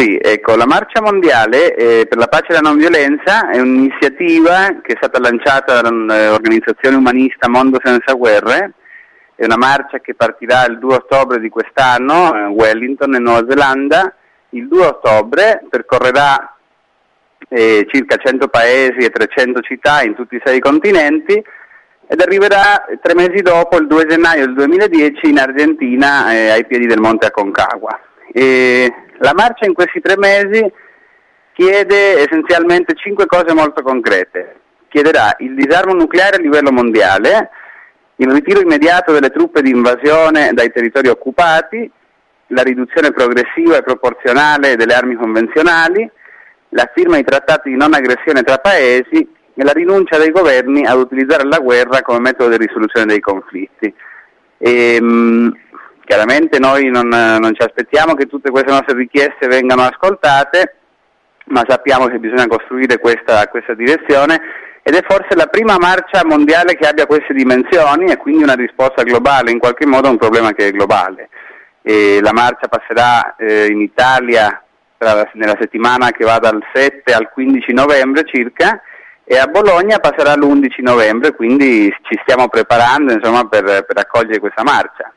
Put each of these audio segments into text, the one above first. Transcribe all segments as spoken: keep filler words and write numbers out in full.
Sì, ecco, la Marcia Mondiale eh, per la Pace e la Non Violenza è un'iniziativa che è stata lanciata dall'organizzazione umanista Mondo Senza Guerre. È una marcia che partirà il due ottobre di quest'anno a Wellington, in Nuova Zelanda. Il due ottobre percorrerà eh, circa cento paesi e trecento città in tutti i sei continenti ed arriverà tre mesi dopo, il due gennaio del duemiladieci, in Argentina eh, ai piedi del Monte Aconcagua. E la marcia in questi tre mesi chiede essenzialmente cinque cose molto concrete. Chiederà il disarmo nucleare a livello mondiale, il ritiro immediato delle truppe di invasione dai territori occupati, la riduzione progressiva e proporzionale delle armi convenzionali, la firma di trattati di non aggressione tra paesi e la rinuncia dei governi ad utilizzare la guerra come metodo di risoluzione dei conflitti. E, mh, chiaramente noi non, non ci aspettiamo che tutte queste nostre richieste vengano ascoltate, ma sappiamo che bisogna costruire questa, questa direzione. Ed è forse la prima marcia mondiale che abbia queste dimensioni e quindi una risposta globale in qualche modo a un problema che è globale. E la marcia passerà eh, in Italia tra, nella settimana che va dal sette al quindici novembre circa, e a Bologna passerà l'undici novembre, quindi ci stiamo preparando insomma per, per accogliere questa marcia.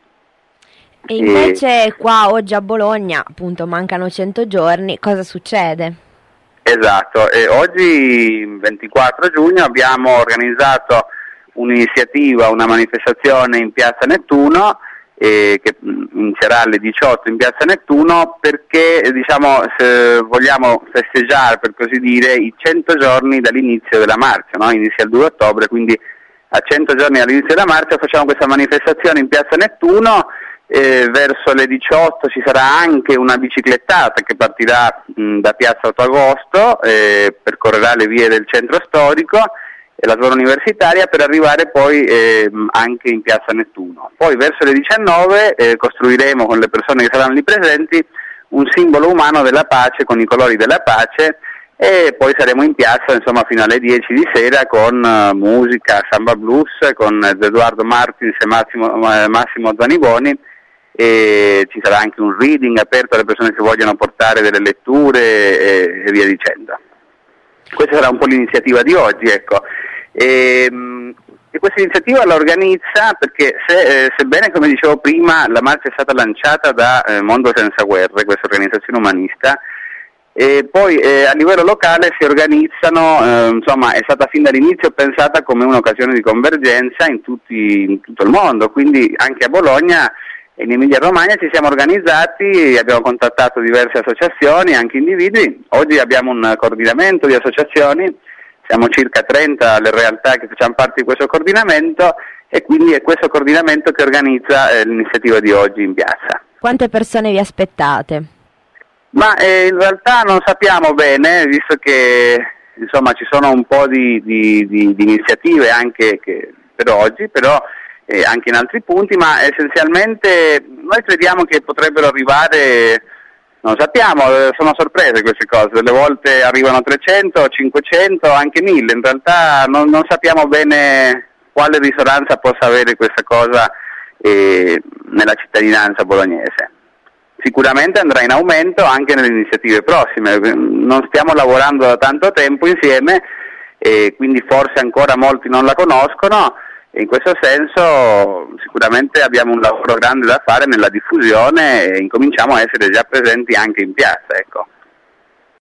E invece e... qua oggi a Bologna appunto mancano cento giorni, cosa succede? Esatto, e oggi ventiquattro giugno abbiamo organizzato un'iniziativa, una manifestazione in Piazza Nettuno eh, che inizierà alle diciotto in Piazza Nettuno perché diciamo se vogliamo festeggiare, per così dire, i cento giorni dall'inizio della marcia, no? Inizia il due ottobre, quindi a cento giorni dall'inizio della marcia facciamo questa manifestazione in Piazza Nettuno. Eh, verso le diciotto ci sarà anche una biciclettata che partirà mh, da Piazza otto agosto, eh, percorrerà le vie del centro storico e la zona universitaria per arrivare poi eh, anche in Piazza Nettuno. Poi verso le diciannove eh, costruiremo con le persone che saranno lì presenti un simbolo umano della pace con i colori della pace e poi saremo in piazza insomma fino alle dieci di sera con uh, musica, samba blues, con Edoardo Martins e Massimo, uh, Massimo Zaniboni. E ci sarà anche un reading aperto alle persone che vogliono portare delle letture e, e via dicendo. Questa sarà un po' l'iniziativa di oggi, ecco. E, e questa iniziativa la organizza perché se, eh, sebbene, come dicevo prima, la marcia è stata lanciata da eh, Mondo Senza Guerre, questa organizzazione umanista, e poi eh, a livello locale si organizzano, eh, insomma è stata fin dall'inizio pensata come un'occasione di convergenza in, tutti, in tutto il mondo, quindi anche a Bologna. In Emilia Romagna ci siamo organizzati, abbiamo contattato diverse associazioni, anche individui. Oggi abbiamo un coordinamento di associazioni, siamo circa trenta le realtà che facciamo parte di questo coordinamento e quindi è questo coordinamento che organizza eh, l'iniziativa di oggi in piazza. Quante persone vi aspettate? Ma eh, in realtà non sappiamo bene, visto che insomma ci sono un po' di, di, di, di iniziative anche che, per oggi, però Eh, anche in altri punti, ma essenzialmente noi crediamo che potrebbero arrivare, non sappiamo, eh, sono sorprese queste cose, delle volte arrivano trecento, cinquecento, anche mille, in realtà non, non sappiamo bene quale risonanza possa avere questa cosa eh, nella cittadinanza bolognese. Sicuramente andrà in aumento anche nelle iniziative prossime, non stiamo lavorando da tanto tempo insieme e quindi forse ancora molti non la conoscono. E in questo senso sicuramente abbiamo un lavoro grande da fare nella diffusione e incominciamo a essere già presenti anche in piazza, ecco.